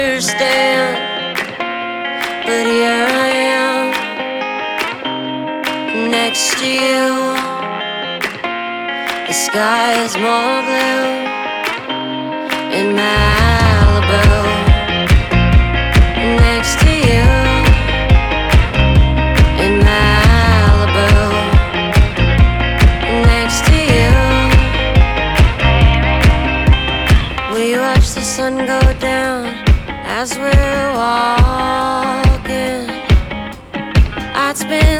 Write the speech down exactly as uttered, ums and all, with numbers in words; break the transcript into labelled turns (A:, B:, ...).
A: understand, but here I am next to you. The sky is more blue in Malibu. Next to you in Malibu. Next to you, we watch the sun go down as we're walking. I'd spend